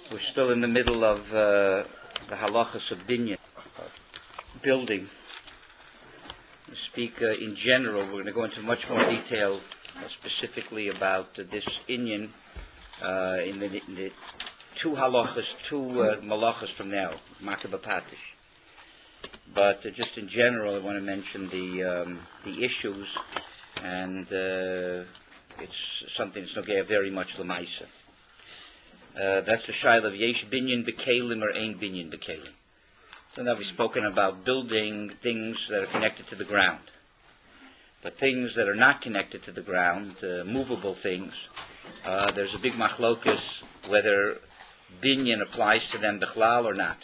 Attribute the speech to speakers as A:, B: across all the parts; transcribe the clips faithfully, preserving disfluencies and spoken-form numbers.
A: We're still in the middle of uh, the halachas of binyan, building. We speak uh, in general. We're going to go into much more detail, uh, specifically about uh, this inyan uh, in, the, in the two halachas, two uh, malachas from now, Makeh B'Patish. But uh, just in general, I want to mention the um, the issues, and uh, it's something that's not very much l'maisa. Uh, that's the shaila of yesh binyan b'kelim or ain binyan b'kelim. So now we've spoken about building things that are connected to the ground. But things that are not connected to the ground, uh, movable things, uh, there's a big machlokus whether binyan applies to them bichlal or not.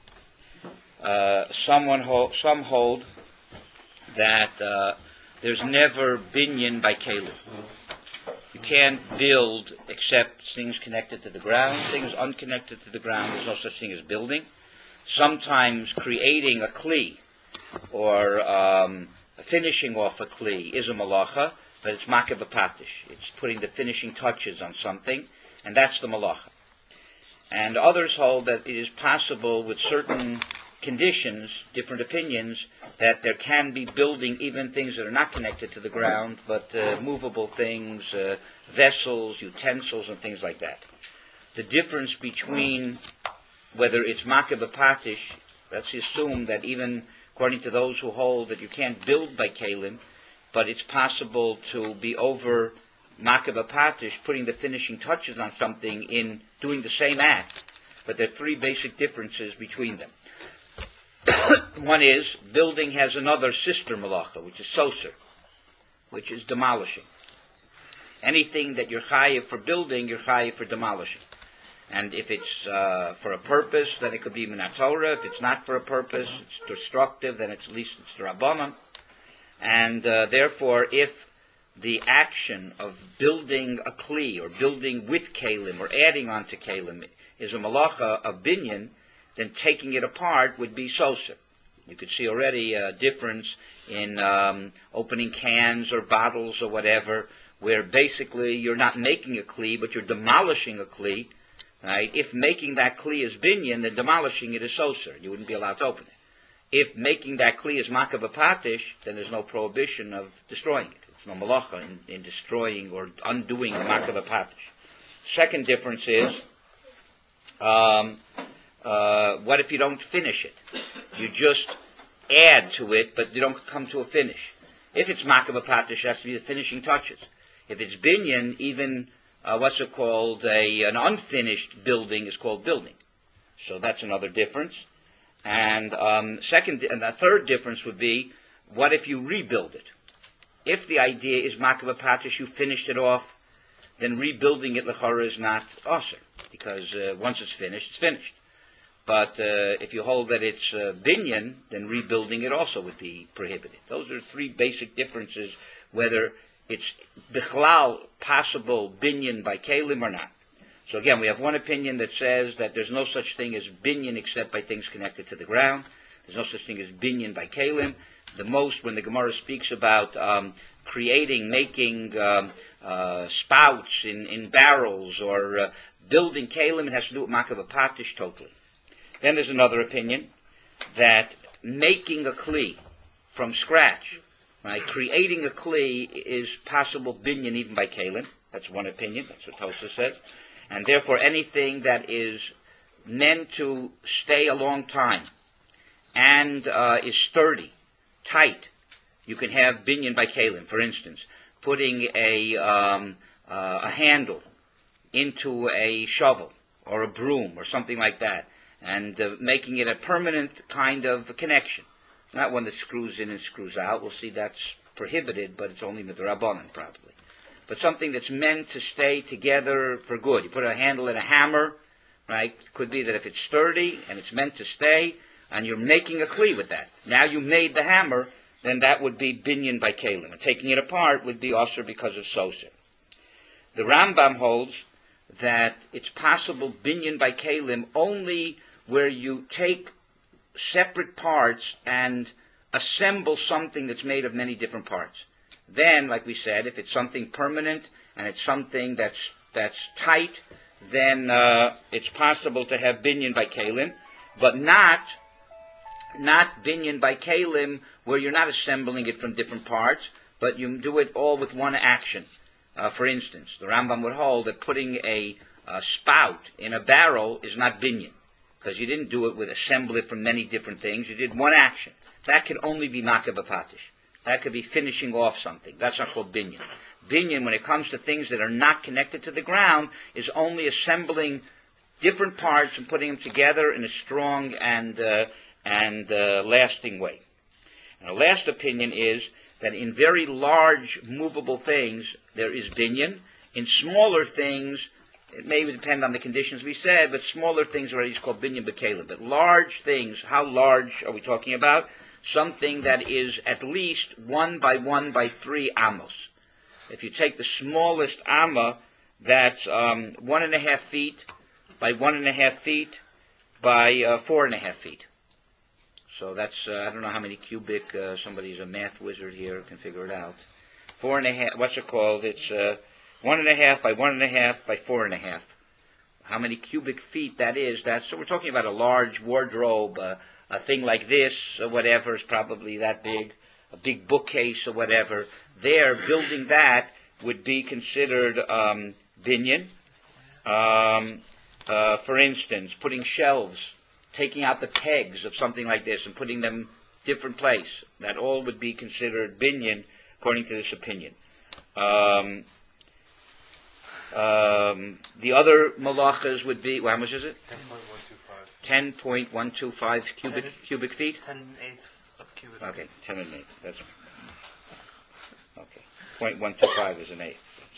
A: Uh, someone hold, some hold that uh, there's never binyan by kelim. You can't build except things connected to the ground. Things unconnected to the ground, there's no such thing as building. Sometimes creating a kli or um, finishing off a kli is a malacha, but it's Makeh B'Patish. It's putting the finishing touches on something, and that's the malacha. And others hold that it is possible with certain conditions, different opinions, that there can be building even things that are not connected to the ground, but uh, movable things, uh, vessels, utensils, and things like that. The difference between whether it's Makeh B'Patish, let's assume that even according to those who hold that you can't build by kelim, but it's possible to be over Makeh B'Patish, putting the finishing touches on something in doing the same act, but there are three basic differences between them. One is, building has another sister malacha, which is soser, which is demolishing. Anything that you're chayiv for building, you're chayiv for demolishing. And if it's uh, for a purpose, then it could be minat Torah. If it's not for a purpose, it's destructive, then it's, at least it's the Rabbanan. And uh, therefore, if the action of building a kli, or building with kelim, or adding on to kelim, is a malacha of binyan, then taking it apart would be soser. You could see already a difference in um, opening cans or bottles or whatever, where basically you're not making a kli, but you're demolishing a kli. Right? If making that kli is binyan, then demolishing it is soser. You wouldn't be allowed to open it. If making that kli is Makeh B'Patish, then there's no prohibition of destroying it. It's no malacha in, in destroying or undoing Makeh B'Patish. Second difference is, um, Uh, what if you don't finish it? You just add to it, but you don't come to a finish. If it's Makeh B'Patish, it has to be the finishing touches. If it's binyan, even uh, what's it called, a, an unfinished building is called building. So that's another difference. And um, second, and the third difference would be, what if you rebuild it? If the idea is Makeh B'Patish, you finished it off, then rebuilding it l'chara is not asur, because uh, once it's finished, it's finished. But uh, if you hold that it's uh, binyan, then rebuilding it also would be prohibited. Those are three basic differences, whether it's bichlal possible binyan by kelim or not. So again, we have one opinion that says that there's no such thing as binyan except by things connected to the ground. There's no such thing as binyan by kelim. The most, when the Gemara speaks about um, creating, making um, uh, spouts in, in barrels or uh, building kelim, it has to do with Makeh B'Patish totally. Then there's another opinion that making a kli from scratch, right, creating a kli is possible binyan even by kelim. That's one opinion. That's what Tosa says. And therefore anything that is meant to stay a long time and uh, is sturdy, tight, you can have binyan by kelim. For instance, putting a, um, uh, a handle into a shovel or a broom or something like that, and uh, making it a permanent kind of connection. Not one that screws in and screws out. We'll see that's prohibited, but it's only midrabanan probably. But something that's meant to stay together for good. You put a handle in a hammer, right? It could be that if it's sturdy and it's meant to stay, and you're making a kli with that. Now you made the hammer, then that would be binyan by kelim. And taking it apart would be asur because of soser. The Rambam holds that it's possible binyan by kelim only where you take separate parts and assemble something that's made of many different parts. Then, like we said, if it's something permanent and it's something that's that's tight, then uh, it's possible to have binyan by kalim, but not not binyan by kalim where you're not assembling it from different parts, but you do it all with one action. Uh, for instance, the Rambam would hold that putting a, a spout in a barrel is not binyan, because you didn't do it with assemble it from many different things. You did one action. That can only be makeh b'patish. That could be finishing off something. That's not called binyan. Binyan, when it comes to things that are not connected to the ground, is only assembling different parts and putting them together in a strong and uh, and uh, lasting way. And the last opinion is that in very large movable things there is binyan. In smaller things, it may depend on the conditions we said, but smaller things already is called binyan b'kelim. But large things, how large are we talking about? Something that is at least one by one by three amos. If you take the smallest amma, that's um, one and a half feet by one and a half feet by uh, four and a half feet. So that's, uh, I don't know how many cubic, uh, somebody's a math wizard here, can figure it out. Four and a half, what's it called? It's uh, one and a half by one and a half by four and a half. How many cubic feet that is, that's, so we're talking about a large wardrobe, uh, a thing like this, or whatever, is probably that big, a big bookcase or whatever. There, building that would be considered um, binyan. Um, uh, for instance, putting shelves, taking out the pegs of something like this and putting them different place. That all would be considered binyan according to this opinion. Um, um, the other malachas would be, well, how much is it? ten point one two five cubic cubic feet.
B: Ten eighths of cubic.
A: Okay, ten and eight. That's okay. Point one two five is an eighth.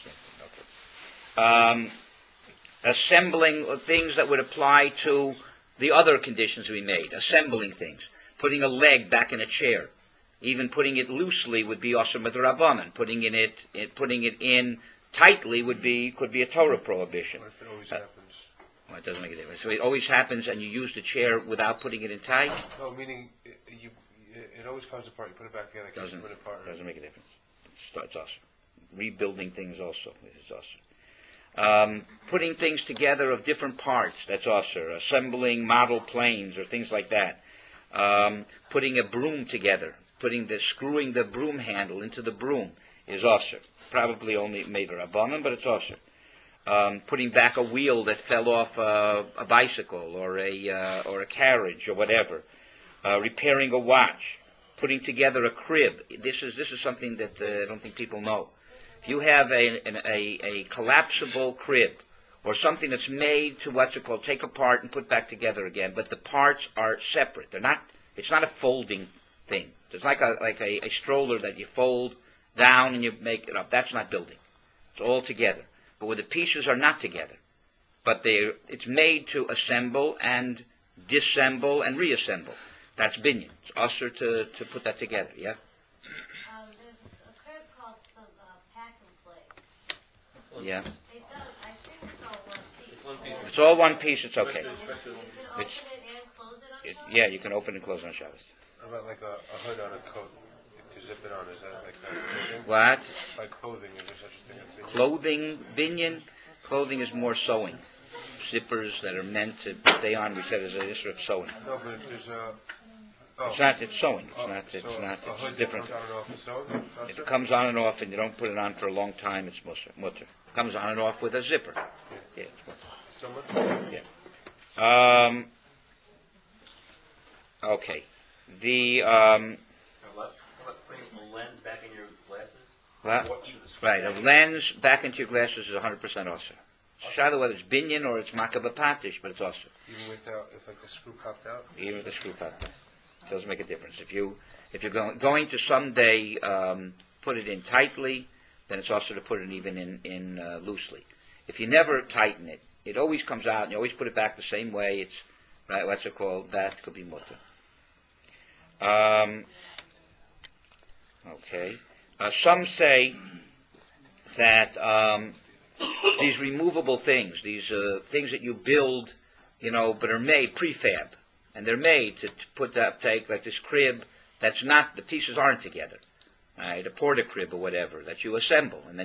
A: Okay. Um, assembling things that would apply to the other conditions we made. Assembling things, putting a leg back in a chair, even putting it loosely would be also midrabanan. Putting in it, it, putting it in tightly would be could be a Torah prohibition.
C: What if it always
A: Uh,
C: happens?
A: Well, it doesn't make a difference. So it always happens, and you use the chair without putting it in tight.
C: No, meaning it, you, it always comes apart. You put it back together. It
A: Doesn't
C: comes apart.
A: doesn't make a difference. It's, it's awesome. Rebuilding things also is awesome. Um, putting things together of different parts, that's also. Assembling model planes or things like that. Um, putting a broom together, putting the screwing the broom handle into the broom is also. Probably only made a rabbanon, but it's also. Um, putting back a wheel that fell off uh, a bicycle or a uh, or a carriage or whatever, uh, repairing a watch, putting together a crib. This is this is something that uh, I don't think people know. If you have a, an, a a collapsible crib or something that's made to what's it called, take apart and put back together again, but the parts are separate. They're not. It's not a folding thing. It's like a like a, a stroller that you fold down and you make it up. That's not building. It's all together. But where the pieces are not together, but they it's made to assemble and disassemble and reassemble. That's binyan. It's usher to, to put that together, yeah?
D: Um, there's a crib called some uh, pack and play.
A: Yeah.
D: It does, I think it's all one piece.
B: It's one piece.
A: If it's all one piece, it's okay.
D: You can open
A: It's,
D: it and close it on
A: it,
D: top?
A: yeah, you can open and close on Shabbos.
C: What about like a, a hood on a coat to zip it on? Is that like that?
A: What?
C: Like clothing, is there such a thing as binyan?
A: Clothing, binyan. Clothing is more sewing. Zippers that are meant to stay on, we said, is a issue of sewing.
C: No, but there's a. Oh.
A: It's not, it's sewing. It's
C: Oh,
A: not, it's
C: so
A: not,
C: a hood
A: it's different.
C: that comes on and off is sewing?
A: If it comes on and off and you don't put it on for a long time, it's mutter. mutter. Comes on and off with a zipper. Yeah, it's mutter.
C: So much?
A: Yeah. Um, okay. The, um,
B: How about putting a lens back in your glasses?
A: what?
B: What you-
A: Right, a lens back into your glasses is one hundred percent also. Shadow, whether it's binyan or it's makeh b'patish, but it's also.
C: Even without, if like the screw popped out?
A: Even with the screw popped. Doesn't make a difference. If you if you're going going to someday um, put it in tightly, then it's also to put it even in in uh, loosely. If you never tighten it, it always comes out, and you always put it back the same way. It's right. What's it called? That could be mutter. Um, okay. Uh, some say that um, these removable things, these uh, things that you build, you know, but are made prefab, and they're made to, to put that, take like this crib that's not, the pieces aren't together, right? A porta crib or whatever that you assemble, and then you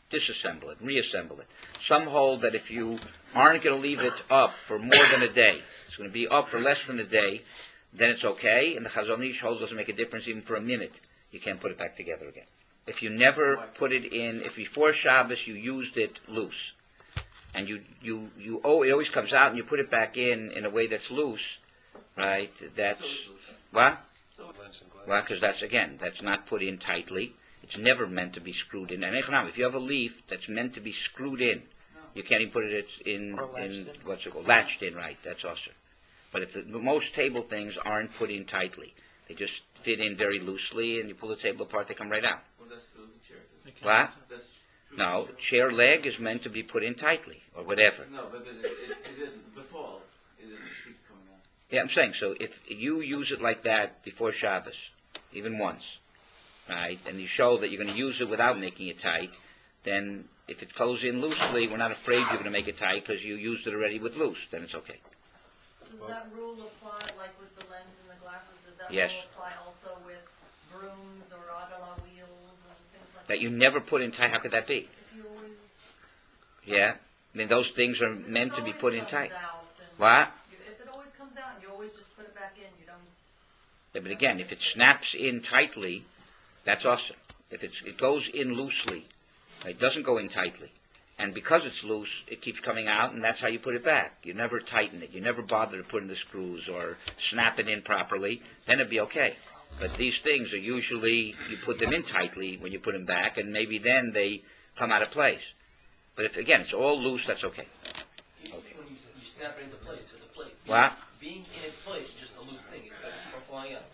A: disassemble it, reassemble it. Some hold that if you aren't going to leave it up for more than a day, it's going to be up for less than a day, then it's okay, and the Chazon Ish holds doesn't make a difference even for a minute. You can't put it back together again. If you never put it in, if before Shabbos you used it loose, and you, you, you oh, it always comes out and you put it back in in a way that's loose, right, that's, what?
C: Lens and glass.
A: Well, because that's, again, that's not put in tightly. It's never meant to be screwed in. And if you have a leaf that's meant to be screwed in, you can't even put it in, in what's it called, latched in, right, that's also. But if the, most table things aren't put in tightly, they just fit in very loosely, and you pull the table apart, they come right out.
B: Well, that's true of the chair.
A: What?
B: That's true.
A: No, chair leg is meant to be put in tightly, or whatever.
B: No, but it, it, it isn't. Before, it isn't keep coming out.
A: Yeah, I'm saying, so if you use it like that before Shabbos, even once, right, and you show that you're going to use it without making it tight, then if it goes in loosely, we're not afraid you're going to make it tight because you used it already with loose, then it's okay.
E: Does that rule apply, like with the lens and the glasses, does that
A: Yes.
E: rule apply also with brooms or agala wheels and things like that?
A: That you never put in tight, how could that be?
E: If you always...
A: Yeah, I mean, those things are
E: if
A: meant
E: it
A: to be
E: always
A: put in
E: comes
A: tight.
E: out and
A: What?
E: you- If it always comes out and you always just put it back in, you don't...
A: Yeah, but again, if it snaps in tightly, that's awesome. If it's, it goes in loosely, it doesn't go in tightly. And because it's loose, it keeps coming out, and that's how you put it back. You never tighten it. You never bother to put in the screws or snap it in properly. Then it'd be okay. But these things are usually, you put them in tightly when you put them back, and maybe then they come out of place. But if, again, it's all loose, that's okay.
F: Even when you, you snap it into place to the plate.
A: What?
F: Being in its place is just a loose thing. It's got from flying out.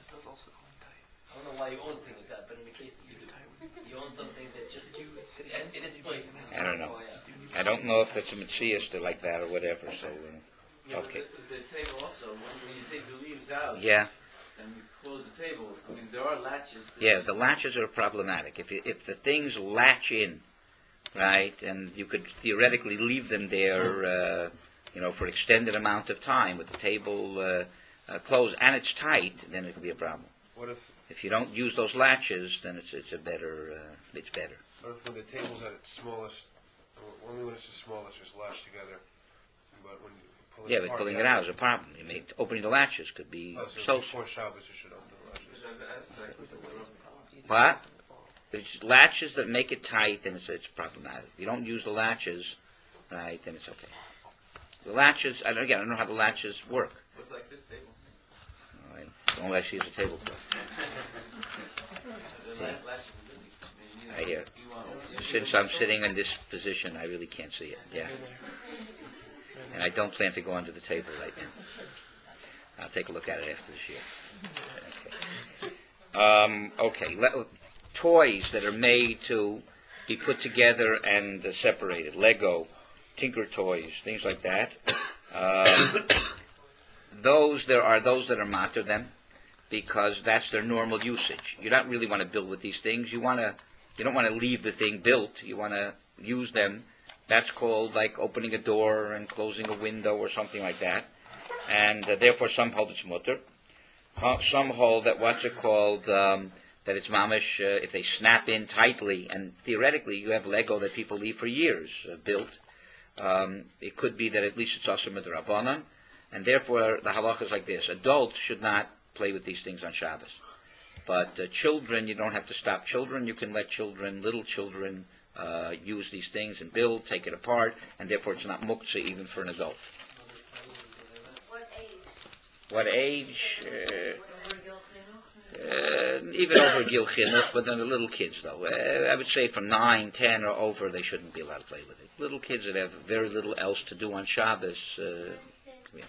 F: I don't know why you own a thing like that, but in the case that you do, you own something that just in, in its place.
A: I don't know. I don't know if it's a Matthias to like that or whatever, so, uh,
B: Yeah,
A: okay.
B: but the, the table also, when, when you take the leaves out
A: Yeah,
B: and you close the table, I mean, there are latches. that-
A: yeah, the latches are problematic. If, you, if the things latch in, right, and you could theoretically leave them there, uh, you know, for extended amount of time with the table uh, uh, closed and it's tight, then it could be a problem.
C: What if,
A: If you don't use those latches, then it's it's a better uh, it's better.
C: what if when the table's at its smallest, or only when it's the smallest, it's lashed together, but when you pull it
A: Yeah,
C: apart...
A: but pulling
C: you
A: it
C: have
A: out is a problem. You may, opening the latches could be
C: Oh, so
A: so.
C: before Shabbos you should open the latches.
B: Because I've asked that with the rough-
A: What? It's latches that make it tight, then it's it's problematic. If you don't use the latches, right, then it's okay. The latches, I don't, again, I don't know how the latches work.
B: Looks like this table.
A: All right, unless you use a tablecloth.
B: The la- latches are really, I mean, you know,
A: I hear.
B: you want to-
A: Since I'm sitting in this position, I really can't see it. Yeah. And I don't plan to go under the table right now. I'll take a look at it after this year. Okay. Um, okay. Le- toys that are made to be put together and uh, separated. Lego, Tinker Toys, things like that. Um, those, there are those that are matter them because that's their normal usage. You don't really want to build with these things. You want to, you don't want to leave the thing built. You want to use them. That's called like opening a door and closing a window or something like that. And uh, therefore some hold it's mutter. Uh, some hold that what's it called, um, that it's mamish, uh, if they snap in tightly, and theoretically you have Lego that people leave for years uh, built. Um, it could be that at least it's also midrabanan, and therefore the halacha is like this. Adults should not play with these things on Shabbos. But uh, children, you don't have to stop children. You can let children, little children, uh, use these things and build, take it apart, and therefore it's not muktzah even for an adult.
D: What age?
A: What age? Uh,
E: Over Gil
A: Uh,
E: Chinuch?
A: even over Gil Chinuch, but then the little kids, though. Uh, I would say from nine, ten, or over, they shouldn't be allowed to play with it. Little kids that have very little else to do on Shabbos. Uh, yeah.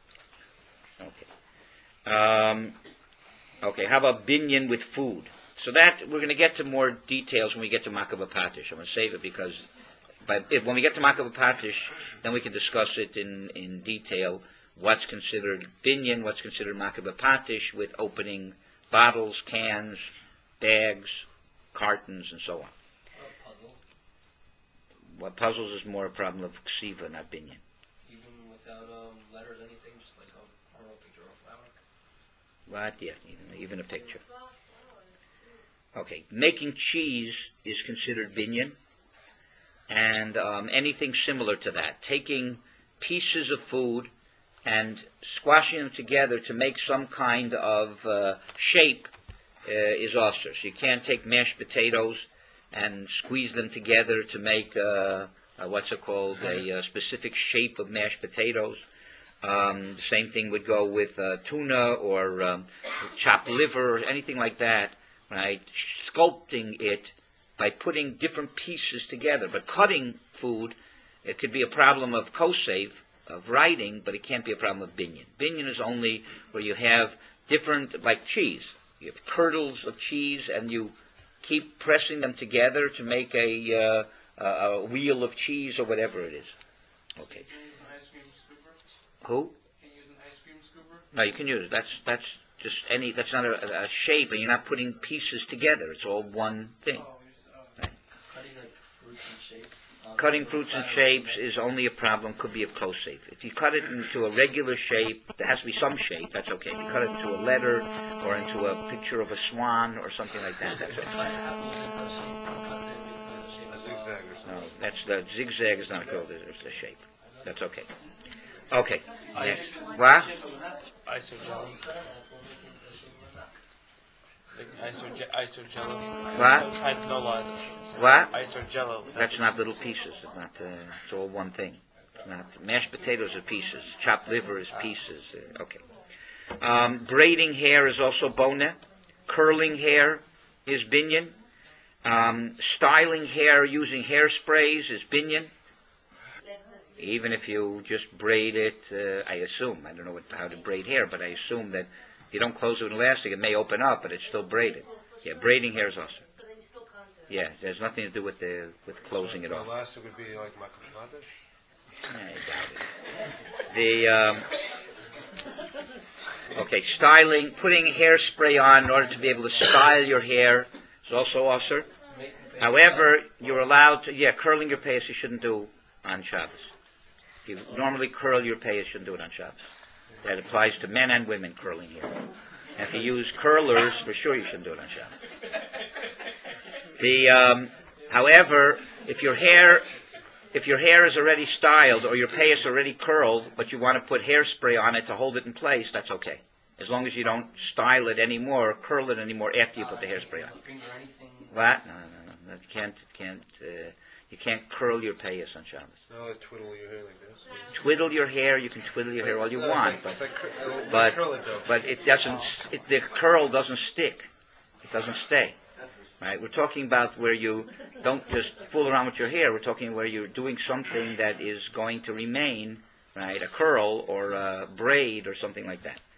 A: Okay. Um, okay, how about binyan with food? So that, we're going to get to more details when we get to Makabah Patish. I'm going to save it because but if, when we get to Makabah Patish, then we can discuss it in, in detail. What's considered binyan, what's considered Makabah Patish with opening bottles, cans, bags, cartons, and so on.
F: A puzzle,
A: What puzzles is more a problem of ksiva, not binyan.
F: even without um, letters, anything, just like a, I don't know, a picture of a flower.
A: Right? Yeah, even, even a picture. Okay, making cheese is considered binyan. and um, anything similar to that. Taking pieces of food and squashing them together to make some kind of uh, shape uh, is also. So you can't take mashed potatoes and squeeze them together to make, uh, uh, what's it called, a, uh specific shape of mashed potatoes. Um, the same thing would go with uh, tuna or um, chopped liver or anything like that, right? Sculpting it by putting different pieces together. But cutting food, it could be a problem of kosef, of writing, but it can't be a problem of binyan. Binyan is only where you have different, like cheese. You have curdles of cheese, and you keep pressing them together to make a, uh, a wheel of cheese or whatever it is. Okay. Who?
G: Can you use an ice cream scooper?
A: No, you can use it. That's that's just any. That's not a, a shape, and you're not putting pieces together. It's all one thing.
G: Oh, you just, oh.
A: Right.
F: Cutting like fruits and shapes. um,
A: Cutting fruits and
F: kind of
A: shapes
F: like-
A: is only a problem. Could be of kosef. If you cut it into a regular shape, there has to be some shape. That's okay. If you cut it into a letter or into a picture of a swan or something like that, that's
F: It's
A: okay.
F: like apples and cut shape, cut them into the shape
C: A
F: as
C: zigzag
F: well.
C: or something.
A: No, that's the zigzag is not a curl. It's a shape. That's okay. Okay. Yes. What?
G: Isogello.
F: You cut an apple, make it the shape of a nut.
G: Like isoge- isogello.
A: What?
G: Type no lie.
A: What?
G: Isogello.
A: That's not little pieces. It's not. Uh, it's all one thing. It's not. Mashed potatoes are pieces. Chopped liver is pieces. Uh, okay. Um, braiding hair is also bona. Curling hair is binyan. Um, styling hair using hairsprays is binyan. Even if you just braid it, uh, I assume. I don't know what, how to braid hair, but I assume that if you don't close it with elastic, it may open up, but it's still braided. Yeah, braiding hair is also. Yeah, there's nothing to do with the with closing it
C: The
A: off.
C: elastic would be like makamada?
A: I doubt it. The um, okay, styling, putting hairspray on in order to be able to style your hair is also usher.
F: Make- make
A: However, you're allowed to, yeah, curling your payas you shouldn't do on Shabbos. If you normally curl your payas, you shouldn't do it on Shabbos. That applies to men and women curling hair. And if you use curlers, for sure you shouldn't do it on Shabbos. The, um, however, if your hair, if your hair is already styled or your payas already curled, but you want to put hairspray on it to hold it in place, that's okay. As long as you don't style it anymore or curl it anymore after you put the hairspray on.
F: Finger or anything.
A: What? No, no, no. That can't, can't, uh, you can't curl your payas on Shabbos.
C: No, like twiddle your hair like this.
A: Twiddle your hair, you can twiddle your hair all you
C: No,
A: want,
C: it's
A: but,
C: like, it's like, cur- uh,
A: but,
C: curl it though.
A: but it doesn't, it, the curl doesn't stick. It doesn't stay. Right? We're talking about where you don't just fool around with your hair. We're talking where you're doing something that is going to remain, right? A curl or a braid or something like that.